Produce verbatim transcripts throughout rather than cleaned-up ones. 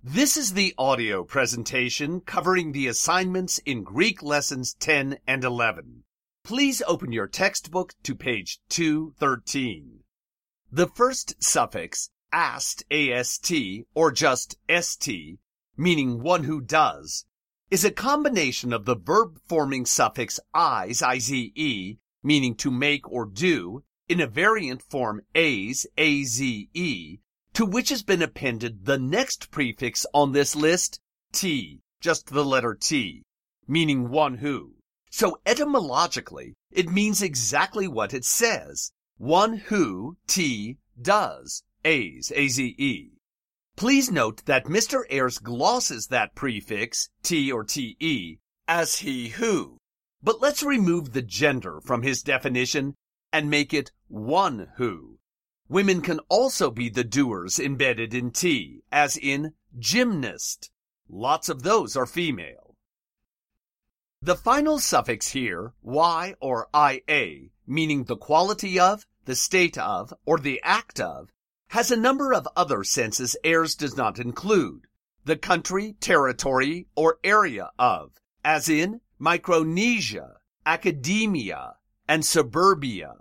This is the audio presentation covering the assignments in Greek lessons ten and eleven. Please open your textbook to page two thirteen. The first suffix, ast, ast, or just st, meaning one who does, is a combination of the verb-forming suffix is, ize, meaning to make or do, in a variant form as, aze, to which has been appended the next prefix on this list, t, just the letter t, meaning one who. So etymologically, it means exactly what it says, one who, t, does, as, aze. Please note that Mister Ayres glosses that prefix, t or te, as he who. But let's remove the gender from his definition and make it one who. Women can also be the doers embedded in T, as in gymnast. Lots of those are female. The final suffix here, y or ia, meaning the quality of, the state of, or the act of, has a number of other senses Ayres does not include. The country, territory, or area of, as in Micronesia, academia, and suburbia.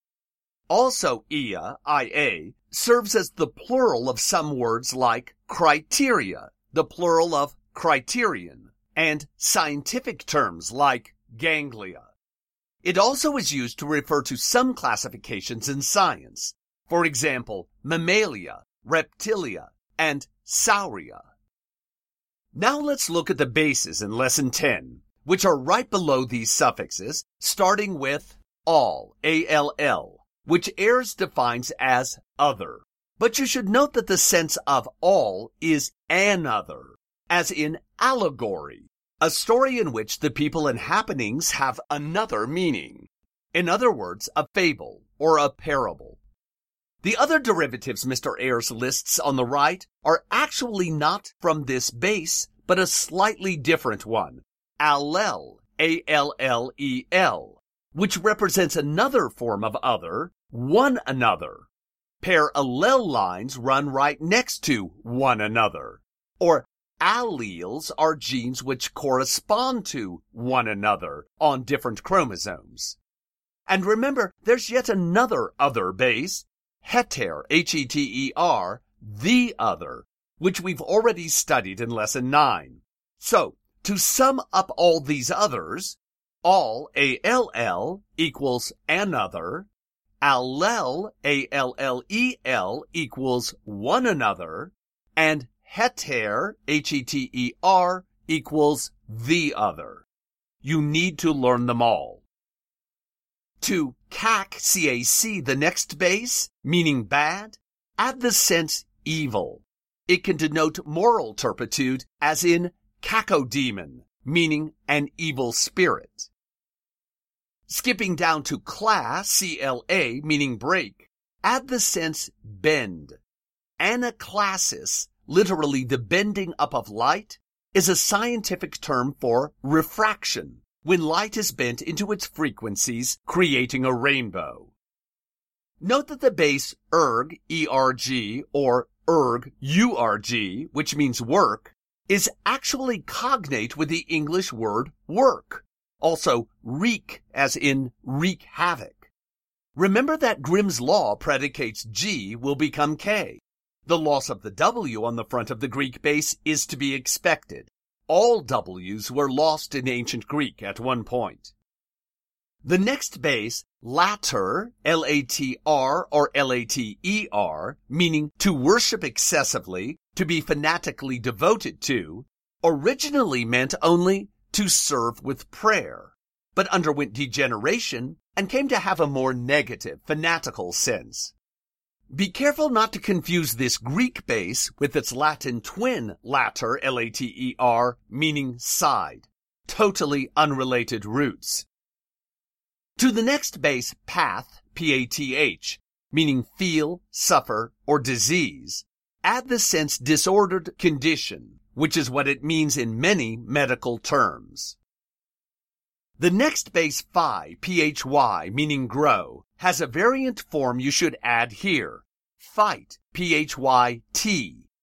Also, ia, ia, serves as the plural of some words like criteria, the plural of criterion, and scientific terms like ganglia. It also is used to refer to some classifications in science, for example, mammalia, reptilia, and sauria. Now let's look at the bases in lesson ten, which are right below these suffixes, starting with all, A L L. Which Ayres defines as other. But you should note that the sense of all is another, as in allegory, a story in which the people and happenings have another meaning. In other words, a fable or a parable. The other derivatives Mister Ayres lists on the right are actually not from this base, but a slightly different one, allel, A L L E L. Which represents another form of other, one another. Parallel lines run right next to one another. Or alleles are genes which correspond to one another on different chromosomes. And remember, there's yet another other base, heter, H E T E R, the other, which we've already studied in lesson nine. So, to sum up all these others, all, A L L, equals another, allel, A L L E L, equals one another, and heter, H E T E R, equals the other. You need to learn them all. To cac, C A C, the next base, meaning bad, add the sense evil. It can denote moral turpitude, as in cacodemon, meaning an evil spirit. Skipping down to cla, C L A, meaning break, add the sense bend. Anaclasis, literally the bending up of light, is a scientific term for refraction, when light is bent into its frequencies, creating a rainbow. Note that the base erg, E R G, or erg, U R G, which means work, is actually cognate with the English word work. Also, wreak, as in wreak havoc. Remember that Grimm's law predicates G will become K. The loss of the W on the front of the Greek base is to be expected. All W's were lost in ancient Greek at one point. The next base, later, L A T R or L A T E R, meaning to worship excessively, to be fanatically devoted to, originally meant only to serve with prayer, but underwent degeneration and came to have a more negative, fanatical sense. Be careful not to confuse this Greek base with its Latin twin, later, L A T E R, meaning side, totally unrelated roots. To the next base, path, P A T H, meaning feel, suffer, or disease, add the sense disordered condition, which is what it means in many medical terms. The next base phi, P H Y, meaning grow, has a variant form you should add here, fight, P H Y T,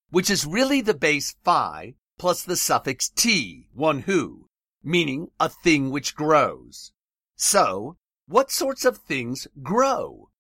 which is really the base phi plus the suffix t, one who, meaning a thing which grows. So, what sorts of things grow?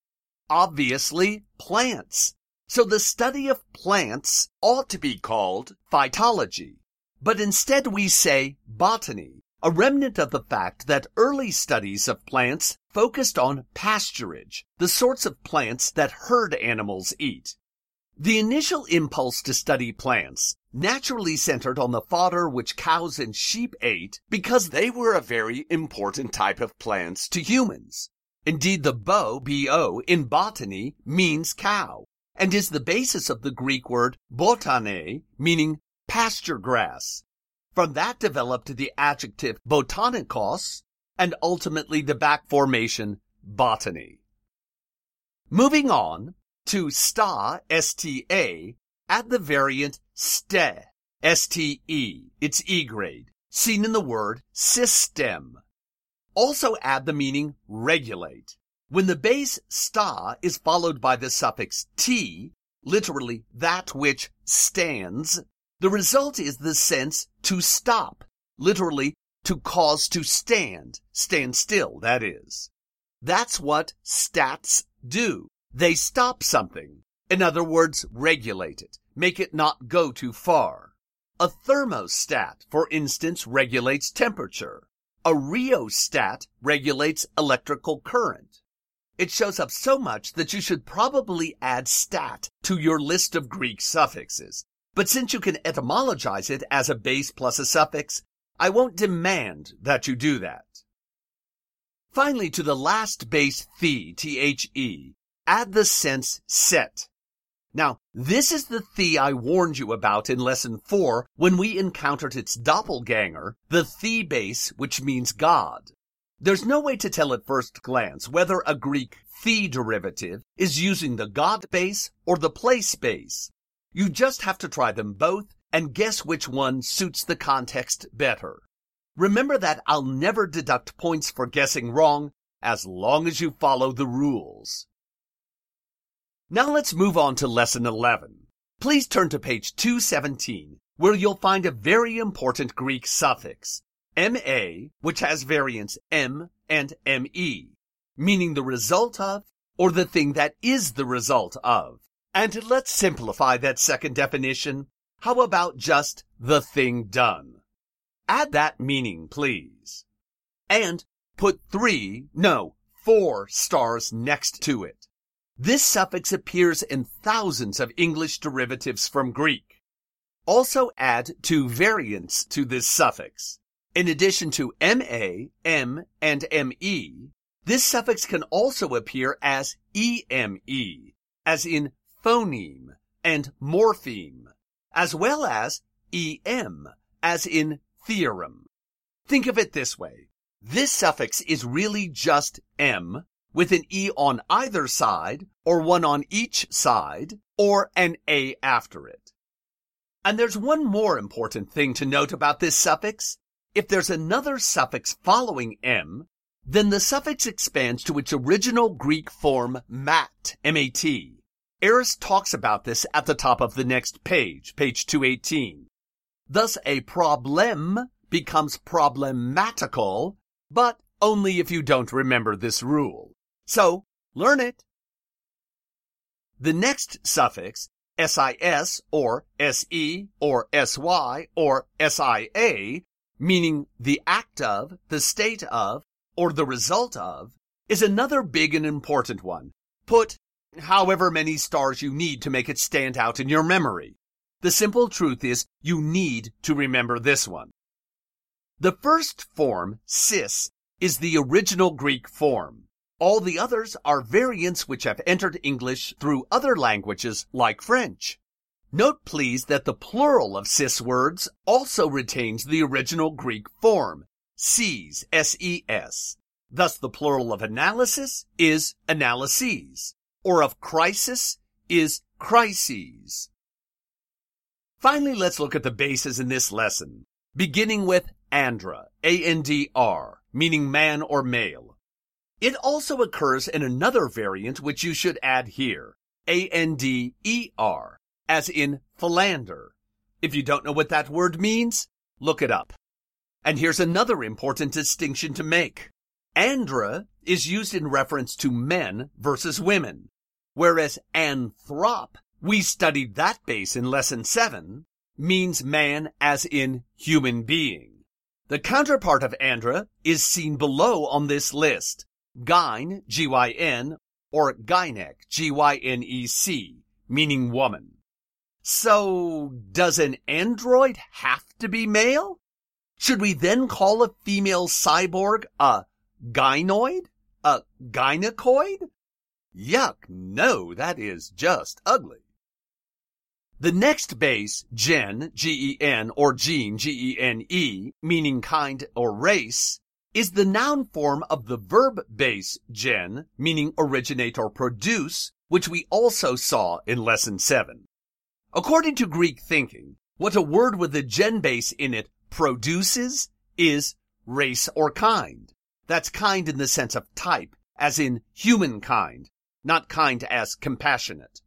Obviously, plants. So the study of plants ought to be called phytology. But instead we say botany, a remnant of the fact that early studies of plants focused on pasturage, the sorts of plants that herd animals eat. The initial impulse to study plants naturally centered on the fodder which cows and sheep ate because they were a very important type of plants to humans. Indeed, the bo, B O, in botany means cow, and is the basis of the Greek word botane, meaning pasture grass. From that developed the adjective botanikos, and ultimately the back formation botany. Moving on to sta, S T A, add the variant ste, S T E, its E grade, seen in the word system. Also add the meaning regulate. When the base sta is followed by the suffix t, literally that which stands, the result is the sense to stop, literally to cause to stand, stand still, that is. That's what stats do. They stop something. In other words, regulate it, make it not go too far. A thermostat, for instance, regulates temperature. A rheostat regulates electrical current. It shows up so much that you should probably add stat to your list of Greek suffixes. But since you can etymologize it as a base plus a suffix, I won't demand that you do that. Finally, to the last base the, T H E, add the sense set. Now, this is the the I warned you about in lesson four when we encountered its doppelganger, the the base, which means God. There's no way to tell at first glance whether a Greek the derivative is using the God base or the place base. You just have to try them both and guess which one suits the context better. Remember that I'll never deduct points for guessing wrong as long as you follow the rules. Now let's move on to lesson eleven. Please turn to page two seventeen, where you'll find a very important Greek suffix, ma, which has variants m and me, meaning the result of or the thing that is the result of. And let's simplify that second definition. How about just the thing done? Add that meaning, please. And put three, no, four stars next to it. This suffix appears in thousands of English derivatives from Greek. Also add two variants to this suffix. In addition to ma, m, and me, this suffix can also appear as eme, as in phoneme and morpheme, as well as em, as in theorem. Think of it this way. This suffix is really just m, with an e on either side, or one on each side, or an a after it. And there's one more important thing to note about this suffix. If there's another suffix following m, then the suffix expands to its original Greek form mat, M A T. Eris talks about this at the top of the next page, page two eighteen. Thus a problem becomes problematical, but only if you don't remember this rule. So, learn it. The next suffix, sis or se or sy or sia, meaning the act of, the state of, or the result of, is another big and important one. Put however many stars you need to make it stand out in your memory. The simple truth is you need to remember this one. The first form, sis, is the original Greek form. All the others are variants which have entered English through other languages like French. Note please that the plural of cis words also retains the original Greek form, ses, S E S. Thus the plural of analysis is analyses, or of crisis is crises. Finally, let's look at the bases in this lesson, beginning with andra, A N D R, meaning man or male. It also occurs in another variant which you should add here, A N D E R, as in philander. If you don't know what that word means, look it up. And here's another important distinction to make. Andra is used in reference to men versus women, whereas anthrop, we studied that base in lesson seven, means man as in human being. The counterpart of andra is seen below on this list, gyne, G Y N, or gynec, G Y N E C, meaning woman. So, does an android have to be male? Should we then call a female cyborg a gynoid? A gynecoid? Yuck, no, that is just ugly. The next base, gen, G E N, or gene, G E N E, meaning kind or race, is the noun form of the verb base, gen, meaning originate or produce, which we also saw in lesson seven. According to Greek thinking, what a word with a gen base in it produces is race or kind. That's kind in the sense of type, as in humankind, not kind as compassionate.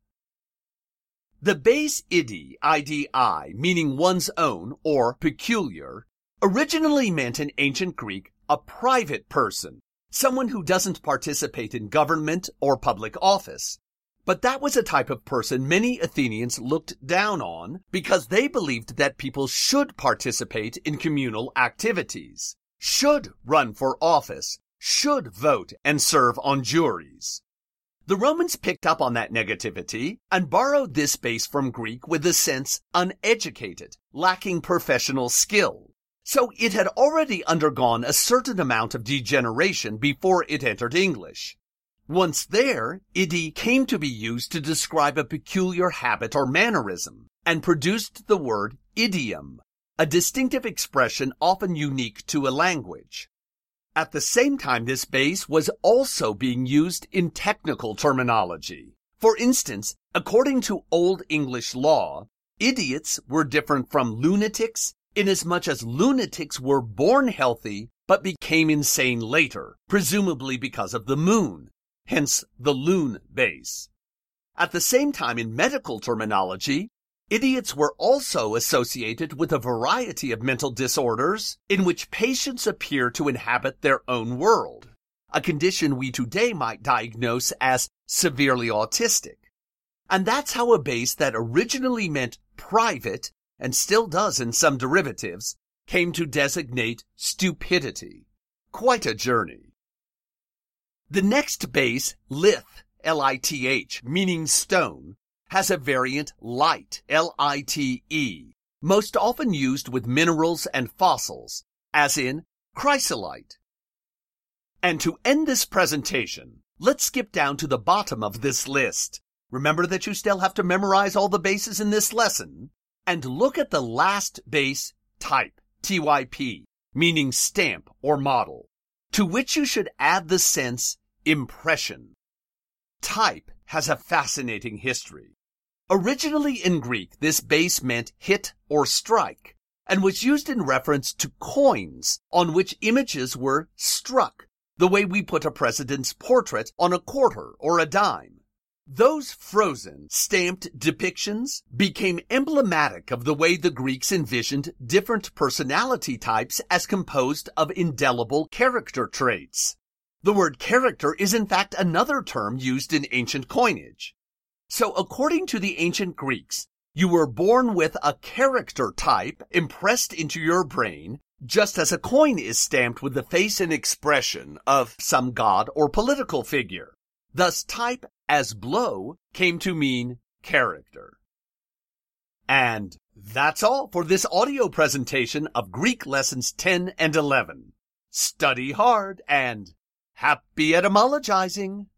The base idi, I D I, meaning one's own or peculiar, originally meant in ancient Greek a private person, someone who doesn't participate in government or public office. But that was a type of person many Athenians looked down on because they believed that people should participate in communal activities, should run for office, should vote and serve on juries. The Romans picked up on that negativity and borrowed this base from Greek with the sense uneducated, lacking professional skill. So it had already undergone a certain amount of degeneration before it entered English. Once there, idi came to be used to describe a peculiar habit or mannerism, and produced the word idiom, a distinctive expression often unique to a language. At the same time, this base was also being used in technical terminology. For instance, according to Old English law, idiots were different from lunatics inasmuch as lunatics were born healthy but became insane later, presumably because of the moon. Hence the loon base. At the same time, in medical terminology, idiots were also associated with a variety of mental disorders in which patients appear to inhabit their own world, a condition we today might diagnose as severely autistic. And that's how a base that originally meant private, and still does in some derivatives, came to designate stupidity. Quite a journey. The next base, lith, L I T H, meaning stone, has a variant light, L I T E, most often used with minerals and fossils, as in chrysolite. And to end this presentation, let's skip down to the bottom of this list. Remember that you still have to memorize all the bases in this lesson, and look at the last base, type, T Y P, meaning stamp or model, to which you should add the sense impression. Type has a fascinating history. Originally in Greek, this base meant hit or strike, and was used in reference to coins on which images were struck, the way we put a president's portrait on a quarter or a dime. Those frozen, stamped depictions became emblematic of the way the Greeks envisioned different personality types as composed of indelible character traits. The word character is in fact another term used in ancient coinage. So according to the ancient Greeks, you were born with a character type impressed into your brain, just as a coin is stamped with the face and expression of some god or political figure. Thus type as blow came to mean character. And that's all for this audio presentation of Greek lessons ten and eleven. Study hard and happy etymologizing!